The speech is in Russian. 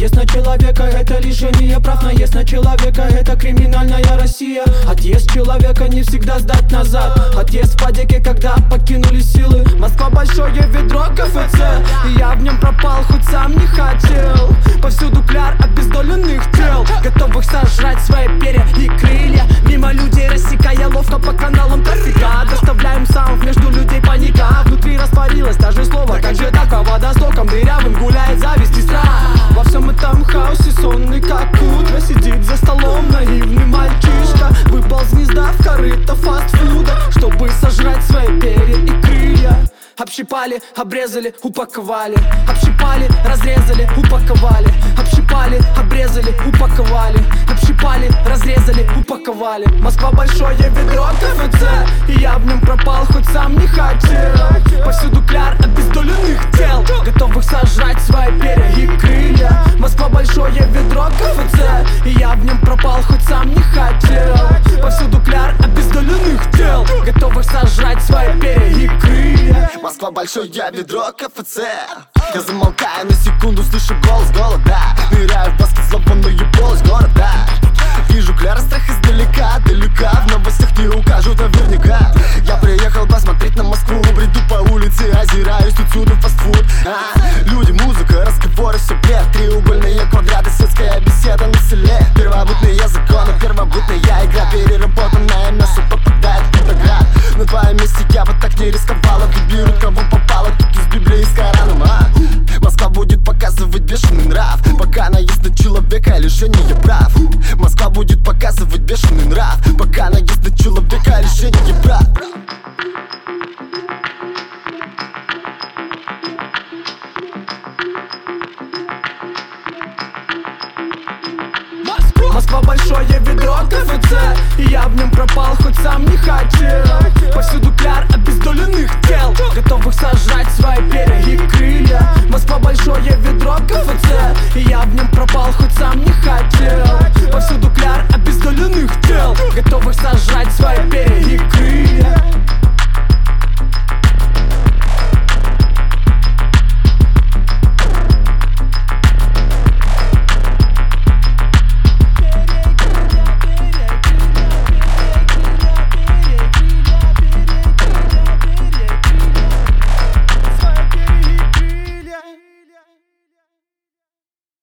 Наезд на человека — это лишение прав. Наезд на человека — это криминальная Россия. Отъезд человека не всегда сдать назад. Отъезд в падике, когда покинули силы. Москва — большое ведро КФЦ, и я в нем пропал, хоть сам не хотел. Повсюду кляр обездоленных тел, готовых сожрать свои перья и крылья. Мимо людей рассекая ловко по каналам трафика. Доставляем саунд, между людей паника. Внутри растворилось даже слово, как же так по водостокам дырявым гуляет зависть и страх. Во всем этом хаосе сонный как утро сидит за столом наивный мальчишка. Выпал с гнезда в корыто фастфуда, чтобы сожрать свои перья и крылья. Общипали, обрезали, упаковали. Общипали, разрезали, упаковали. Общипали, обрезали, упаковали. Общипали, разрезали, упаковали. Москва — большое ведро КФЦ, и я в нем пропал, хоть сам не хотел. Повсюду кляр обездоленных тел, готовых сожрать свои перья и крылья. Москва — большое ведро КФЦ, и я в нем пропал, хоть сам не хотел. Повсюду кляр обездоленных тел, готовых сожрать свои перья и крылья. Москва — большое ведро КФЦ. Я замолкаю на секунду, слышу голос голода. Ныряю в баскет, зловонную полость города. Вижу кляр, страх издалека, далека. В новостях не укажут наверняка. Я приехал посмотреть на Москву. Бреду по улице, озираюсь, тут всюду фастфуд. Люди, музыка, разговоры, все бред. Треугольные квадраты, светская беседа на селе. Первобытные законы, первобытная игра. Переработанное мясо попадает в Петроград. На твоем месте я бы так не рисковала. Тут берут кого попало, тут из Библии и с Кораном. Москва будет показывать бешеный нрав, пока наезд на человека лишение прав. Москва будет показывать бешеный нрав, пока наезд на человека лишение прав. Москва — большое ведро КФЦ, и я в нем пропал, хоть сам не хотел. Повсюду кляр обездоленных тел, готовых сожрать свои перья и крылья. Москва — большое ведро КФЦ, и я в нем пропал, хоть сам не